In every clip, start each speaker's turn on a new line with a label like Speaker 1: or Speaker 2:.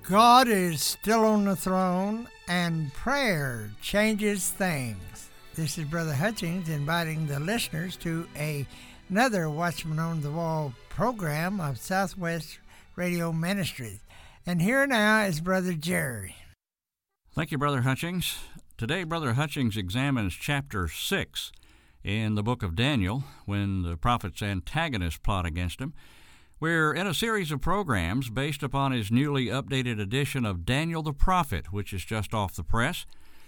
Speaker 1: God is still on the throne, and prayer changes things. This is Brother Hutchings inviting the listeners to another Watchman on the Wall program of Southwest Radio Ministries. And here now is Brother Jerry.
Speaker 2: Thank you, Brother Hutchings. Today, Brother Hutchings examines chapter 6 in the book of Daniel, when the prophet's antagonists plot against him. We're in a series of programs based upon his newly updated edition of Daniel the Prophet, which is just off the press.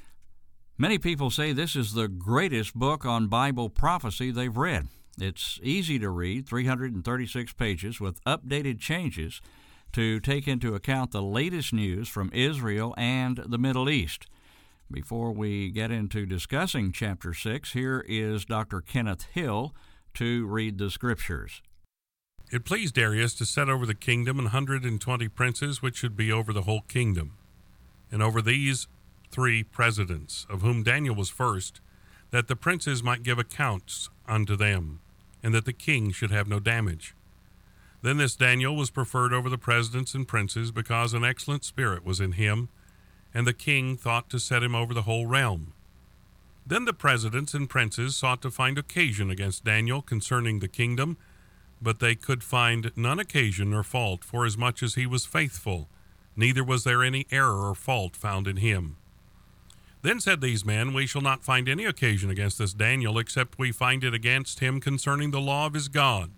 Speaker 2: Many people say this is the greatest book on Bible prophecy they've read. It's easy to read, 336 pages with updated changes to take into account the latest news from Israel and the Middle East. Before we get into discussing chapter 6, here is Dr. Kenneth Hill to read the scriptures.
Speaker 3: It pleased Darius to set over the kingdom 120 princes, which should be over the whole kingdom, and over these 3 presidents, of whom Daniel was first, that the princes might give accounts unto them, and that the king should have no damage. Then this Daniel was preferred over the presidents and princes, because an excellent spirit was in him, and the king thought to set him over the whole realm. Then the presidents and princes sought to find occasion against Daniel concerning the kingdom, but they could find none occasion or fault, forasmuch as he was faithful, neither was there any error or fault found in him. Then said these men, We shall not find any occasion against this Daniel, except we find it against him concerning the law of his God.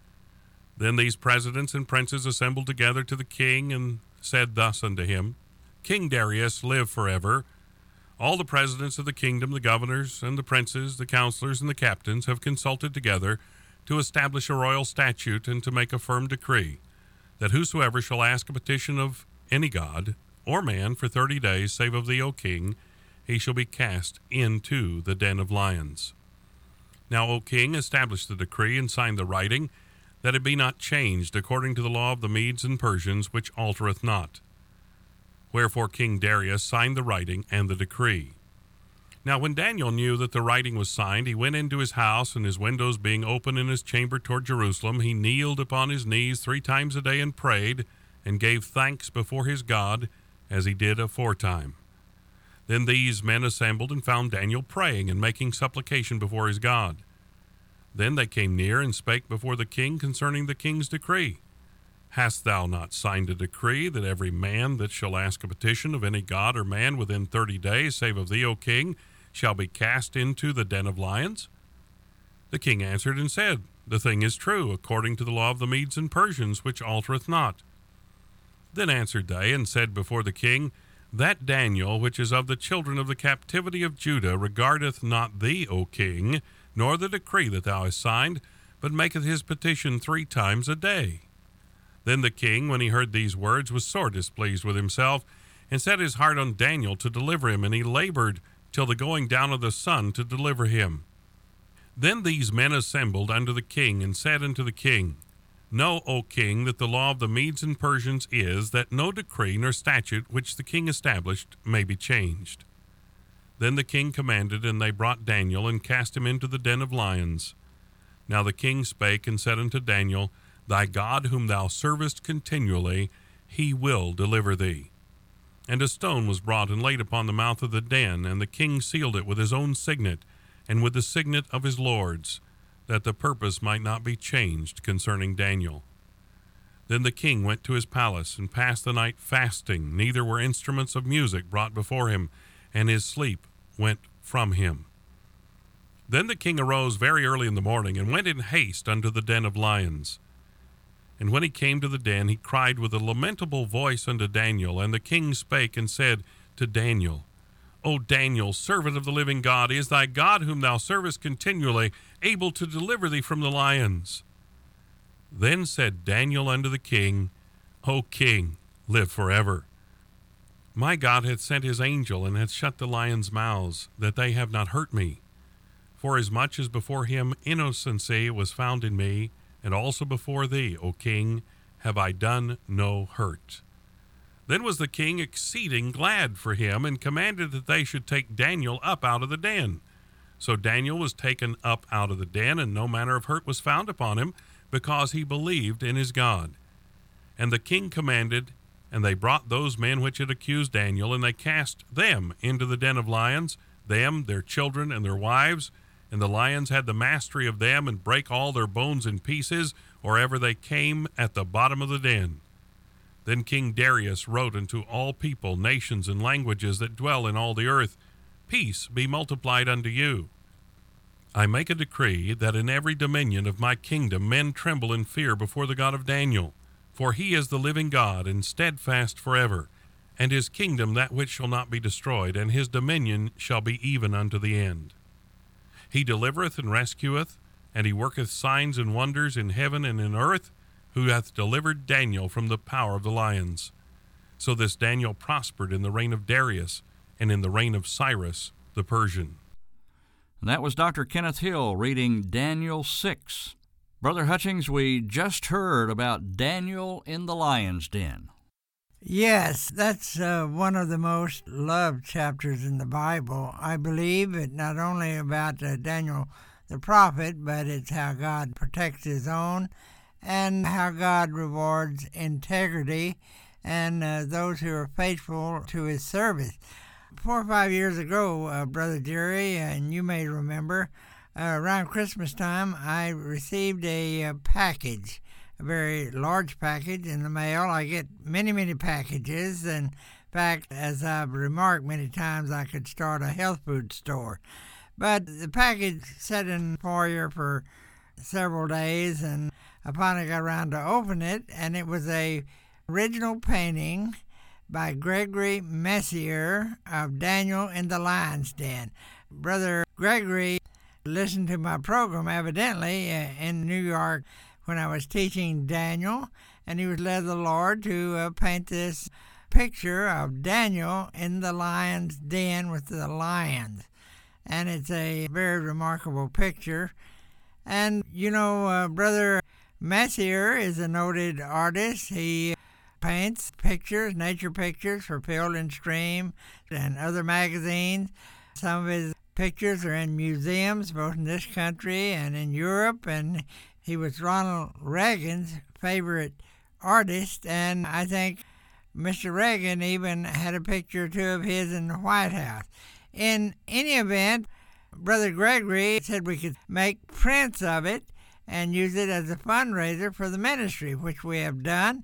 Speaker 3: Then these presidents and princes assembled together to the king, and said thus unto him, King Darius, live forever. All the presidents of the kingdom, the governors and the princes, the counselors and the captains, have consulted together to establish a royal statute and to make a firm decree, that whosoever shall ask a petition of any god or man for 30 days, save of thee, O king, he shall be cast into the den of lions. Now, O king, establish the decree and sign the writing, that it be not changed according to the law of the Medes and Persians, which altereth not. Wherefore King Darius signed the writing and the decree. Now when Daniel knew that the writing was signed, he went into his house, and his windows being open in his chamber toward Jerusalem, he kneeled upon his knees 3 times a day and prayed, and gave thanks before his God, as he did aforetime. Then these men assembled and found Daniel praying and making supplication before his God. Then they came near and spake before the king concerning the king's decree. Hast thou not signed a decree that every man that shall ask a petition of any god or man within 30 days, save of thee, O king, shall be cast into the den of lions? The king answered and said, The thing is true, according to the law of the Medes and Persians, which altereth not. Then answered they and said before the king, That Daniel, which is of the children of the captivity of Judah, regardeth not thee, O king, nor the decree that thou hast signed, but maketh his petition 3 times a day. Then the king, when he heard these words, was sore displeased with himself, and set his heart on Daniel to deliver him, and he labored till the going down of the sun to deliver him. Then these men assembled unto the king, and said unto the king, Know, O king, that the law of the Medes and Persians is, that no decree nor statute which the king established may be changed. Then the king commanded, and they brought Daniel, and cast him into the den of lions. Now the king spake and said unto Daniel, Thy God whom thou servest continually, he will deliver thee. And a stone was brought and laid upon the mouth of the den, and the king sealed it with his own signet, and with the signet of his lords, that the purpose might not be changed concerning Daniel. Then the king went to his palace, and passed the night fasting, neither were instruments of music brought before him, and his sleep went from him. Then the king arose very early in the morning, and went in haste unto the den of lions. And when he came to the den, he cried with a lamentable voice unto Daniel. And the king spake and said to Daniel, O Daniel, servant of the living God, is thy God whom thou servest continually able to deliver thee from the lions? Then said Daniel unto the king, O king, live forever. My God hath sent his angel, and hath shut the lions' mouths, that they have not hurt me. Forasmuch as before him innocency was found in me, and also before thee, O king, have I done no hurt. Then was the king exceeding glad for him, and commanded that they should take Daniel up out of the den. So Daniel was taken up out of the den, and no manner of hurt was found upon him, because he believed in his God. And the king commanded, And they brought those men which had accused Daniel, and they cast them into the den of lions, them, their children, and their wives. And the lions had the mastery of them, and brake all their bones in pieces, or ever they came at the bottom of the den. Then King Darius wrote unto all people, nations, and languages that dwell in all the earth, Peace be multiplied unto you. I make a decree that in every dominion of my kingdom men tremble in fear before the God of Daniel. For he is the living God, and steadfast forever, and his kingdom that which shall not be destroyed, and his dominion shall be even unto the end. He delivereth and rescueth, and he worketh signs and wonders in heaven and in earth, who hath delivered Daniel from the power of the lions. So this Daniel prospered in the reign of Darius, and in the reign of Cyrus the Persian.
Speaker 2: And that was Dr. Kenneth Hill reading Daniel 6. Brother Hutchings, we just heard about Daniel in the lion's den.
Speaker 1: Yes, that's one of the most loved chapters in the Bible. I believe it not only about Daniel the prophet, but it's how God protects his own and how God rewards integrity and those who are faithful to his service. 4 or 5 years ago, Brother Jerry, and you may remember, around Christmas time, I received a package, a very large package in the mail. I get many, many packages. And in fact, as I've remarked many times, I could start a health food store. But the package sat in the foyer for several days, and I finally got around to open it, and it was a original painting by Gregory Messier of Daniel in the Lion's Den. Brother Gregory listened to my program, evidently, in New York when I was teaching Daniel, and he was led of the Lord to paint this picture of Daniel in the lion's den with the lions. And it's a very remarkable picture. And, you know, Brother Messier is a noted artist. He paints pictures, nature pictures for Field and Stream and other magazines. Some of his pictures are in museums, both in this country and in Europe, and he was Ronald Reagan's favorite artist, and I think Mr. Reagan even had a picture or two of his in the White House. In any event, Brother Gregory said we could make prints of it and use it as a fundraiser for the ministry, which we have done.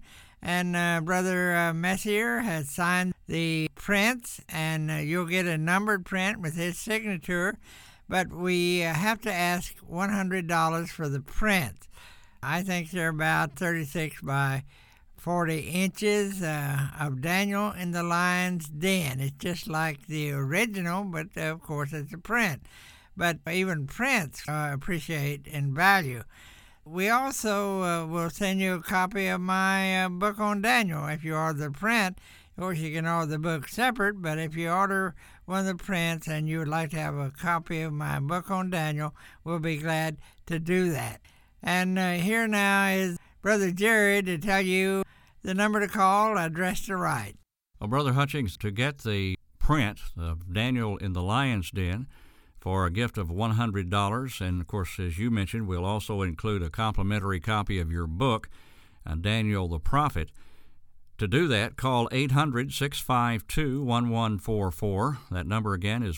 Speaker 1: And Brother Messier has signed the prints, and you'll get a numbered print with his signature, but we have to ask $100 for the prints. I think they're about 36 by 40 inches of Daniel in the Lion's Den. It's just like the original, but of course it's a print. But even prints appreciate in value. We also will send you a copy of my book on Daniel. If you order the print, of course you can order the book separate, but if you order one of the prints and you would like to have a copy of my book on Daniel, we'll be glad to do that. And here now is Brother Jerry to tell you the number to call, address to write.
Speaker 2: Well, Brother Hutchings, to get the print of Daniel in the Lion's Den for a gift of $100, and of course, as you mentioned, we'll also include a complimentary copy of your book, Daniel the Prophet. To do that, call 800-652-1144. That number again is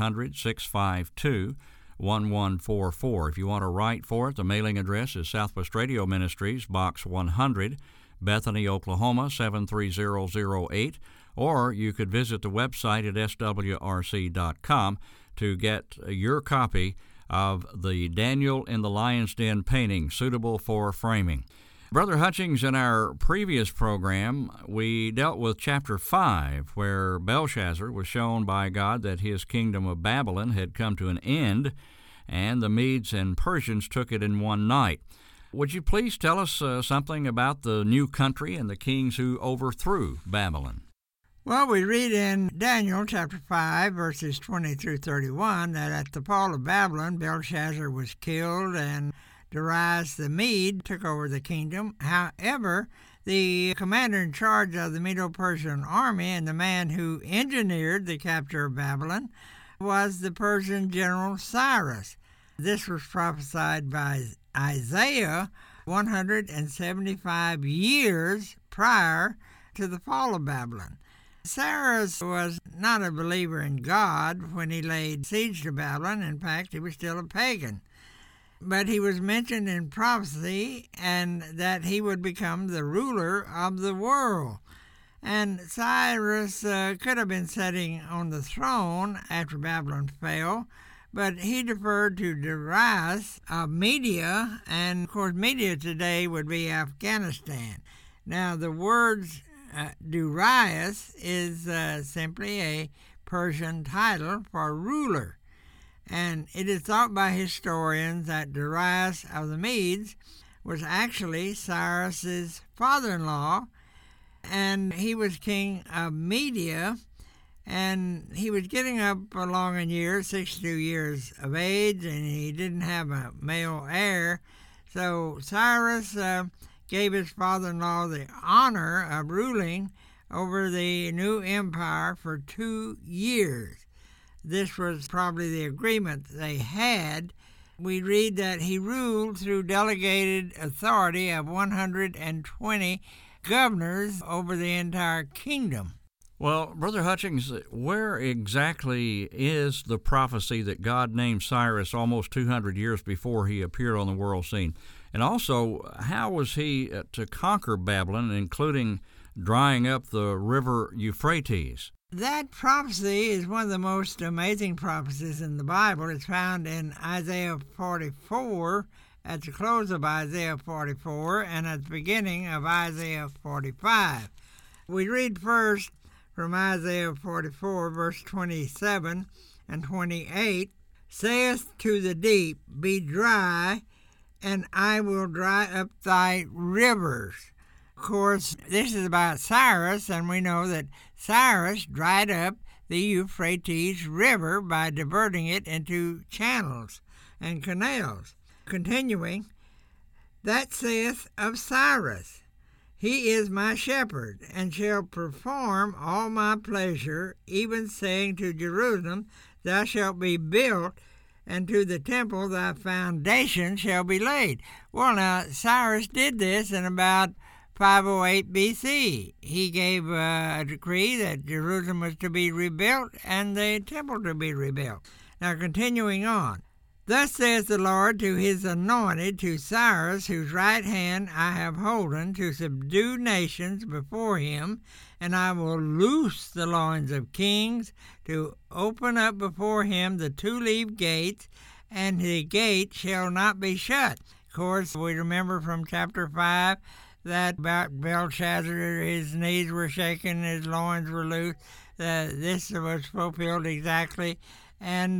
Speaker 2: 1-800-652-1144. If you want to write for it, the mailing address is Southwest Radio Ministries, Box 100, Bethany, Oklahoma, 73008, or you could visit the website at swrc.com to get your copy of the Daniel in the Lion's Den painting suitable for framing. Brother Hutchings, in our previous program, we dealt with chapter 5, where Belshazzar was shown by God that his kingdom of Babylon had come to an end, and the Medes and Persians took it in one night. Would you please tell us something about the new country and the kings who overthrew Babylon?
Speaker 1: Well, we read in Daniel chapter 5, verses 20 through 31, that at the fall of Babylon, Belshazzar was killed, and Darius the Mede took over the kingdom. However, the commander in charge of the Medo-Persian army and the man who engineered the capture of Babylon was the Persian general Cyrus. This was prophesied by Isaiah 175 years prior to the fall of Babylon. Cyrus was not a believer in God when he laid siege to Babylon. In fact, he was still a pagan. But he was mentioned in prophecy, and that he would become the ruler of the world. And Cyrus could have been sitting on the throne after Babylon fell, but he deferred to Darius of Media, and of course Media today would be Afghanistan. Now the words Darius is simply a Persian title for ruler, and it is thought by historians that Darius of the Medes was actually Cyrus's father-in-law, and he was king of Media, and he was getting up along in years, 62 years of age, and he didn't have a male heir. So Cyrus gave his father-in-law the honor of ruling over the new empire for 2 years. This was probably the agreement they had. We read that he ruled through delegated authority of 120 governors over the entire kingdom.
Speaker 2: Well, Brother Hutchings, where exactly is the prophecy that God named Cyrus almost 200 years before he appeared on the world scene? And also, how was he to conquer Babylon, including drying up the river Euphrates?
Speaker 1: That prophecy is one of the most amazing prophecies in the Bible. It's found in Isaiah 44, at the close of Isaiah 44, and at the beginning of Isaiah 45. We read first from Isaiah 44, verse 27 and 28, "Saith to the deep, Be dry, and I will dry up thy rivers." Of course, this is about Cyrus, and we know that Cyrus dried up the Euphrates River by diverting it into channels and canals. Continuing, "That saith of Cyrus, He is my shepherd, and shall perform all my pleasure, even saying to Jerusalem, Thou shalt be built, and to the temple thy foundation shall be laid." Well, now, Cyrus did this in about 508 BC. He gave a decree that Jerusalem was to be rebuilt and the temple to be rebuilt. Now, continuing on, "Thus saith the Lord to his anointed, to Cyrus, whose right hand I have holden, to subdue nations before him, and I will loose the loins of kings, to open up before him the two-leaved gates, and the gate shall not be shut." Of course, we remember from chapter 5 that about Belshazzar, his knees were shaken, his loins were loose. This was fulfilled exactly, and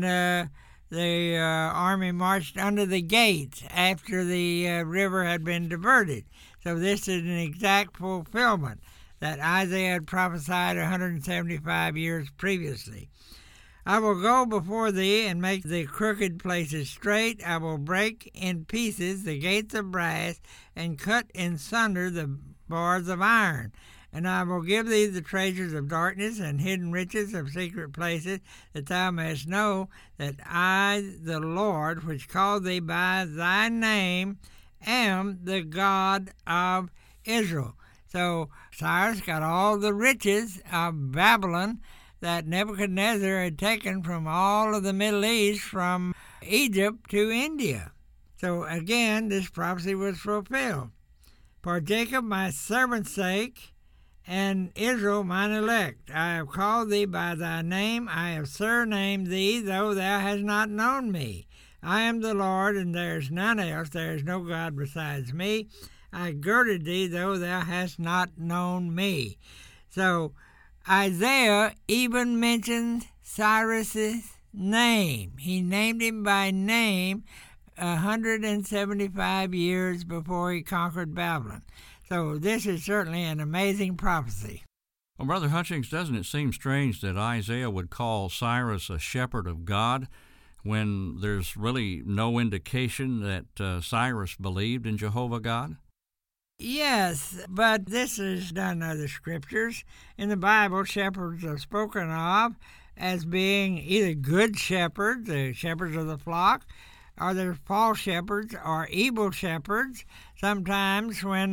Speaker 1: the army marched under the gates after the river had been diverted. So this is an exact fulfillment that Isaiah had prophesied 175 years previously. "I will go before thee and make the crooked places straight. I will break in pieces the gates of brass and cut in sunder the bars of iron. And I will give thee the treasures of darkness and hidden riches of secret places, that thou mayest know that I, the Lord, which called thee by thy name, am the God of Israel." So Cyrus got all the riches of Babylon that Nebuchadnezzar had taken from all of the Middle East, from Egypt to India. So again, this prophecy was fulfilled. "For Jacob my servant's sake, and Israel mine elect, I have called thee by thy name, I have surnamed thee, though thou hast not known me. I am the Lord, and there is none else, there is no God besides me. I girded thee, though thou hast not known me." So Isaiah even mentions Cyrus's name. He named him by name 175 years before he conquered Babylon. So this is certainly an amazing prophecy.
Speaker 2: Well, Brother Hutchings, doesn't it seem strange that Isaiah would call Cyrus a shepherd of God when there's really no indication that Cyrus believed in Jehovah God?
Speaker 1: Yes, but this is done in other scriptures. In the Bible, shepherds are spoken of as being either good shepherds, the shepherds of the flock, or they're false shepherds or evil shepherds. Sometimes when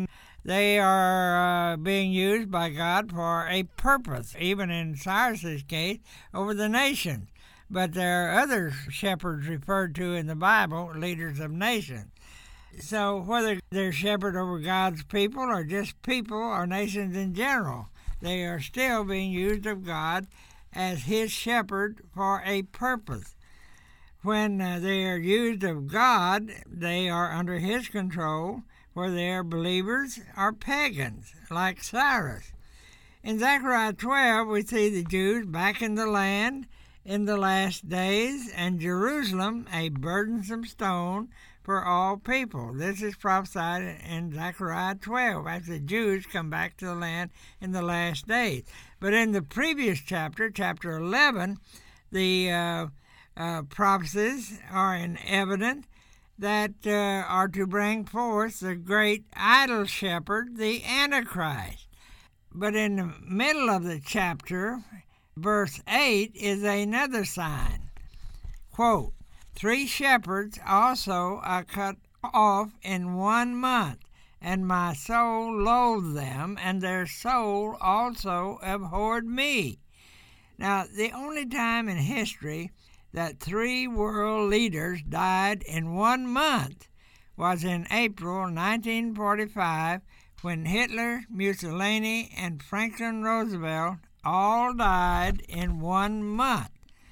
Speaker 1: They are being used by God for a purpose, even in Cyrus's case, over the nations. But there are other shepherds referred to in the Bible, leaders of nations. So whether they're shepherd over God's people or just people or nations in general, they are still being used of God as his shepherd for a purpose. When they are used of God, they are under his control, whether they are believers or pagans, like Cyrus. In Zechariah 12, we see the Jews back in the land in the last days, and Jerusalem a burdensome stone for all people. This is prophesied in Zechariah 12 as the Jews come back to the land in the last days. But in the previous chapter, chapter 11, the prophecies are in evidence that are to bring forth the great idol shepherd, the Antichrist. But in the middle of the chapter, verse 8 is another sign. Quote, 3 shepherds also are cut off in 1 month, and my soul loathed them, and their soul also abhorred me. Now, the only time in history that 3 world leaders died in 1 month was in April 1945, when Hitler, Mussolini, and Franklin Roosevelt all died in 1 month.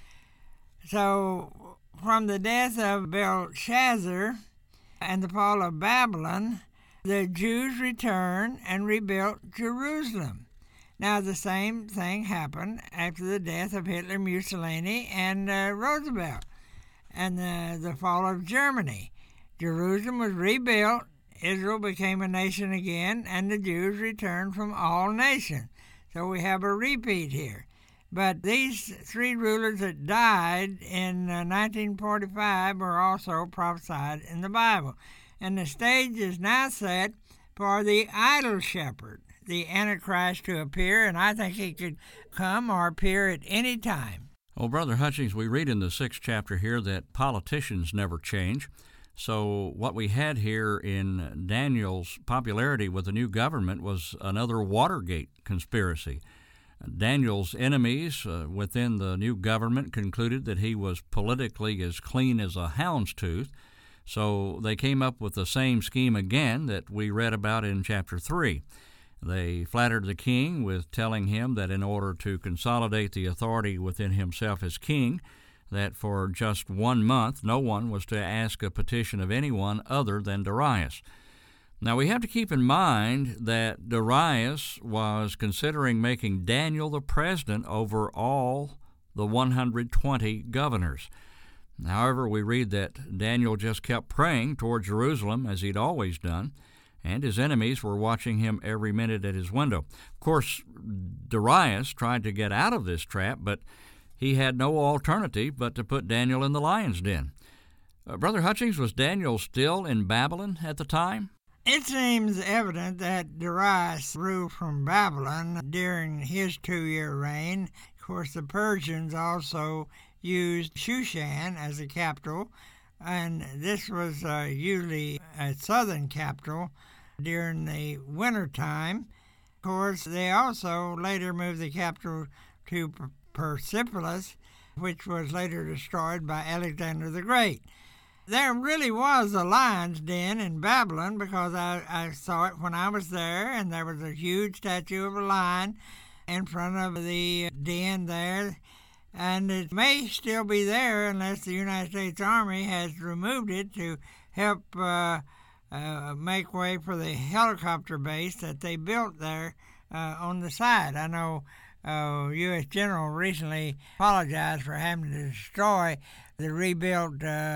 Speaker 1: So, from the death of Belshazzar and the fall of Babylon, the Jews returned and rebuilt Jerusalem. Now, the same thing happened after the death of Hitler, Mussolini, and Roosevelt, and the fall of Germany. Jerusalem was rebuilt, Israel became a nation again, and the Jews returned from all nations. So we have a repeat here. But these 3 rulers that died in 1945 were also prophesied in the Bible. And the stage is now set for the idol shepherd, the Antichrist, to appear, and I think he could come or appear at any time.
Speaker 2: Well, Brother Hutchings, we read in the 6th chapter here that politicians never change. So what we had here in Daniel's popularity with the new government was another Watergate conspiracy. Daniel's enemies within the new government concluded that he was politically as clean as a hound's tooth, so they came up with the same scheme again that we read about in chapter 3. They flattered the king with telling him that in order to consolidate the authority within himself as king, that for just 1 month no one was to ask a petition of anyone other than Darius. Now, we have to keep in mind that Darius was considering making Daniel the president over all the 120 governors. However, we read that Daniel just kept praying toward Jerusalem, as he'd always done, and his enemies were watching him every minute at his window. Of course, Darius tried to get out of this trap, but he had no alternative but to put Daniel in the lion's den. Brother Hutchings, was Daniel still in Babylon at the time?
Speaker 1: It seems evident that Darius ruled from Babylon during his 2-year reign. Of course, the Persians also used Shushan as a capital, and this was usually a southern capital during the winter time. Of course, they also later moved the capital to Persepolis, which was later destroyed by Alexander the Great. There really was a lion's den in Babylon, because I saw it when I was there, and there was a huge statue of a lion in front of the den there, and it may still be there unless the United States Army has removed it to help make way for the helicopter base that they built there on the side. I know U.S. General recently apologized for having to destroy the rebuilt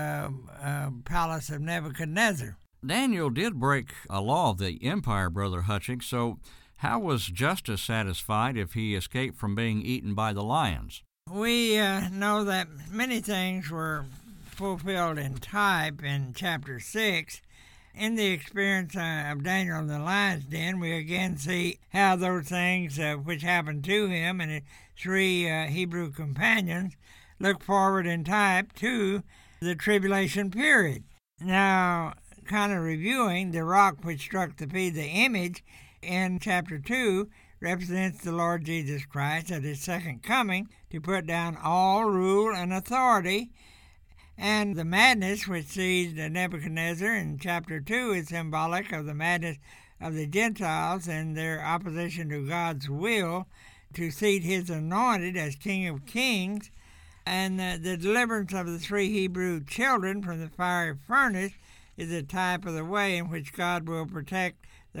Speaker 1: palace of Nebuchadnezzar.
Speaker 2: Daniel did break a law of the empire, Brother Hutchings, so how was justice satisfied if he escaped from being eaten by the lions?
Speaker 1: We know that many things were fulfilled in type in chapter 6. In the experience of Daniel in the lion's den, we again see how those things which happened to him and his 3 Hebrew companions look forward in type to the tribulation period. Now, kind of reviewing, the rock which struck the image in chapter 2 represents the Lord Jesus Christ at his second coming to put down all rule and authority. And the madness which seized Nebuchadnezzar in chapter 2 is symbolic of the madness of the Gentiles and their opposition to God's will to seat his anointed as King of Kings. And the deliverance of the 3 Hebrew children from the fiery furnace is a type of the way in which God will protect the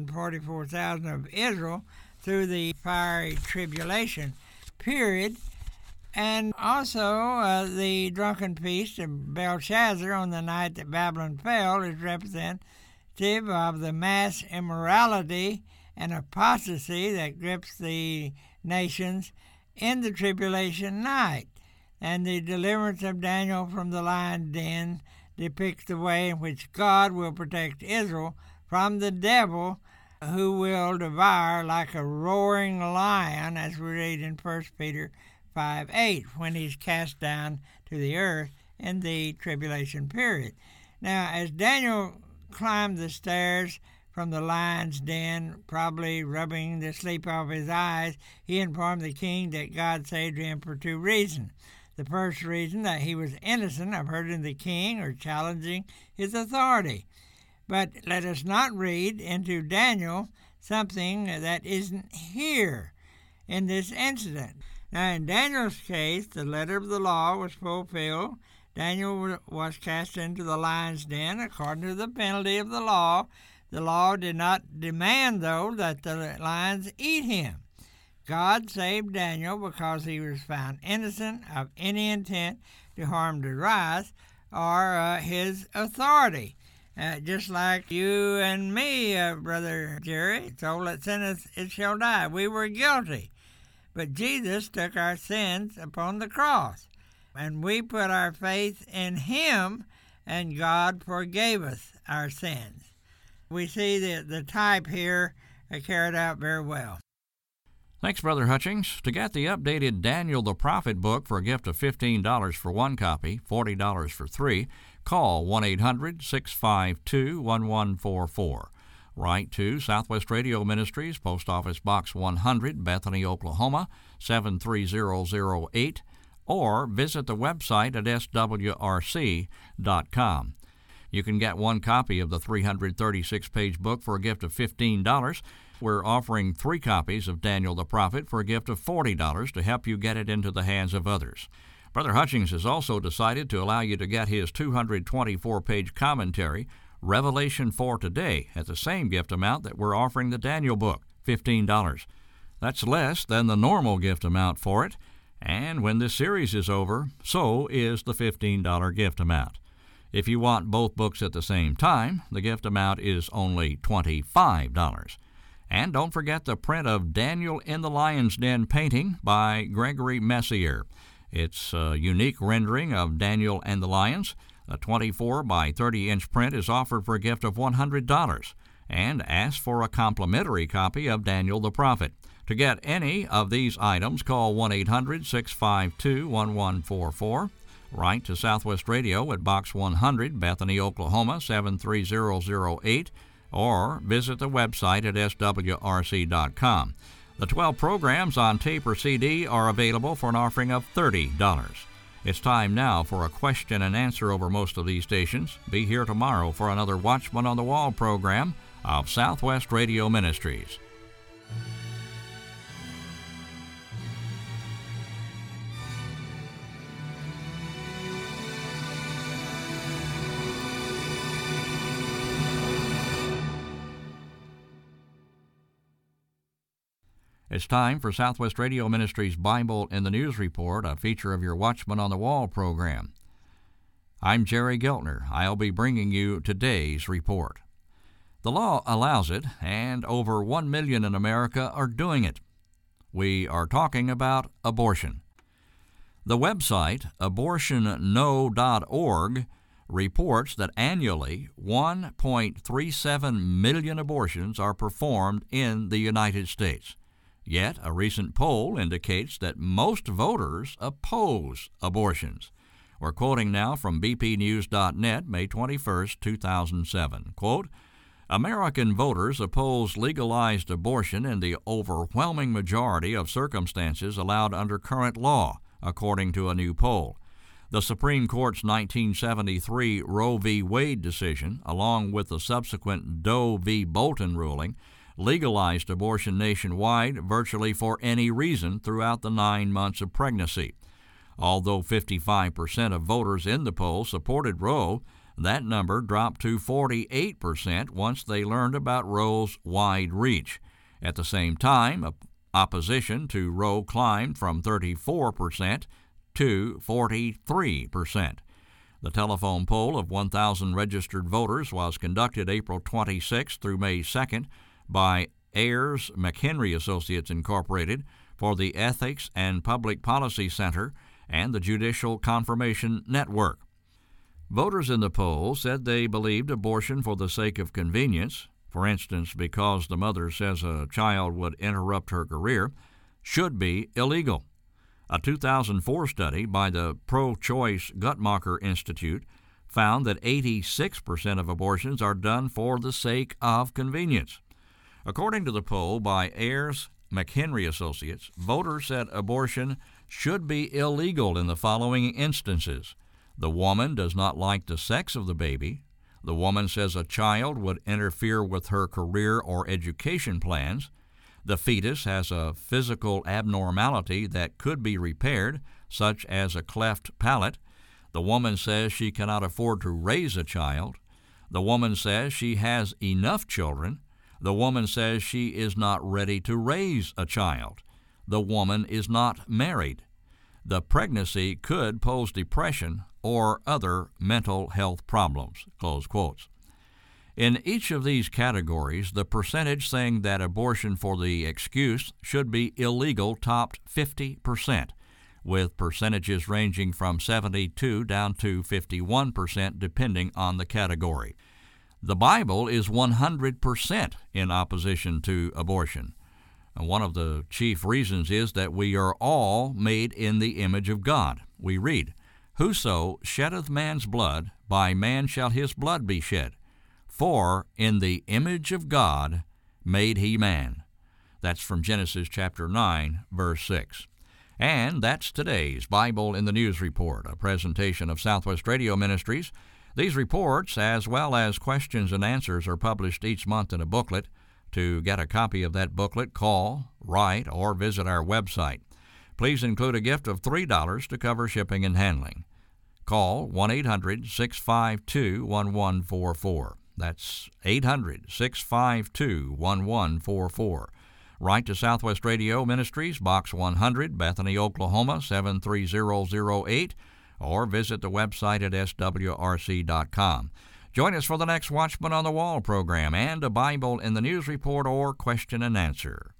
Speaker 1: 144,000 of Israel through the fiery tribulation period. And also the drunken feast of Belshazzar on the night that Babylon fell is representative of the mass immorality and apostasy that grips the nations in the tribulation night. And the deliverance of Daniel from the lion's den depicts the way in which God will protect Israel from the devil, who will devour like a roaring lion, as we read in 1 Peter 5:8, when he's cast down to the earth in the tribulation period. Now, as Daniel climbed the stairs from the lion's den, probably rubbing the sleep off his eyes, he informed the king that God saved him for 2 reasons. The first reason, that he was innocent of hurting the king or challenging his authority. But let us not read into Daniel something that isn't here in this incident. Now, in Daniel's case, the letter of the law was fulfilled. Daniel was cast into the lion's den according to the penalty of the law. The law did not demand, though, that the lions eat him. God saved Daniel because he was found innocent of any intent to harm Darius or his authority. Just like you and me, Brother Jerry, so that sinneth it shall die. We were guilty. But Jesus took our sins upon the cross, and we put our faith in him, and God forgave us our sins. We see the type here carried out very well.
Speaker 2: Thanks, Brother Hutchings. To get the updated Daniel the Prophet book for a gift of $15 for 1 copy, $40 for 3, call 1-800-652-1144. Write to Southwest Radio Ministries, Post Office Box 100, Bethany, Oklahoma, 73008, or visit the website at swrc.com. You can get 1 copy of the 336-page book for a gift of $15. We're offering 3 copies of Daniel the Prophet for a gift of $40 to help you get it into the hands of others. Brother Hutchings has also decided to allow you to get his 224-page commentary, Revelation for Today, at the same gift amount that we're offering the Daniel book, $15. That's less than the normal gift amount for it, and when this series is over, so is the $15 gift amount. If you want both books at the same time, the gift amount is only $25. And don't forget the print of Daniel in the Lion's Den painting by Gregory Messier. It's a unique rendering of Daniel and the Lions. A 24 by 30-inch print is offered for a gift of $100. And ask for a complimentary copy of Daniel the Prophet. To get any of these items, call 1-800-652-1144. Write to Southwest Radio at Box 100, Bethany, Oklahoma, 73008, or visit the website at swrc.com. The 12 programs on tape or CD are available for an offering of $30. It's time now for a question and answer over most of these stations. Be here tomorrow for another Watchman on the Wall program of Southwest Radio Ministries. It's time for Southwest Radio Ministries' Bible in the News Report, a feature of your Watchman on the Wall program. I'm Jerry Geltner. I'll be bringing you today's report. The law allows it, and over 1 million in America are doing it. We are talking about abortion. The website, abortionno.org, reports that annually 1.37 million abortions are performed in the United States. Yet, a recent poll indicates that most voters oppose abortions. We're quoting now from bpnews.net, May 21, 2007. Quote, American voters oppose legalized abortion in the overwhelming majority of circumstances allowed under current law, according to a new poll. The Supreme Court's 1973 Roe v. Wade decision, along with the subsequent Doe v. Bolton ruling, legalized abortion nationwide virtually for any reason throughout the 9 months of pregnancy. Although 55% of voters in the poll supported Roe, that number dropped to 48% once they learned about Roe's wide reach. At the same time, opposition to Roe climbed from 34% to 43%. The telephone poll of 1,000 registered voters was conducted April 26 through May 2nd by Ayers McHenry Associates Incorporated for the Ethics and Public Policy Center and the Judicial Confirmation Network. Voters in the poll said they believed abortion for the sake of convenience, for instance because the mother says a child would interrupt her career, should be illegal. A 2004 study by the Pro-Choice Guttmacher Institute found that 86% of abortions are done for the sake of convenience. According to the poll by Ayers McHenry Associates, voters said abortion should be illegal in the following instances. The woman does not like the sex of the baby. The woman says a child would interfere with her career or education plans. The fetus has a physical abnormality that could be repaired, such as a cleft palate. The woman says she cannot afford to raise a child. The woman says she has enough children. The woman says she is not ready to raise a child. The woman is not married. The pregnancy could pose depression or other mental health problems, close quotes. In each of these categories, the percentage saying that abortion for the excuse should be illegal topped 50%, with percentages ranging from 72 down to 51% depending on the category. The Bible is 100% in opposition to abortion. And one of the chief reasons is that we are all made in the image of God. We read, Whoso sheddeth man's blood, by man shall his blood be shed. For in the image of God made he man. That's from Genesis chapter 9, verse 6. And that's today's Bible in the News Report, a presentation of Southwest Radio Ministries. These reports, as well as questions and answers, are published each month in a booklet. To get a copy of that booklet, call, write, or visit our website. Please include a gift of $3 to cover shipping and handling. Call 1-800-652-1144. That's 800-652-1144. Write to Southwest Radio Ministries, Box 100, Bethany, Oklahoma, 73008, or visit the website at swrc.com. Join us for the next Watchman on the Wall program and a Bible in the News Report or question and answer.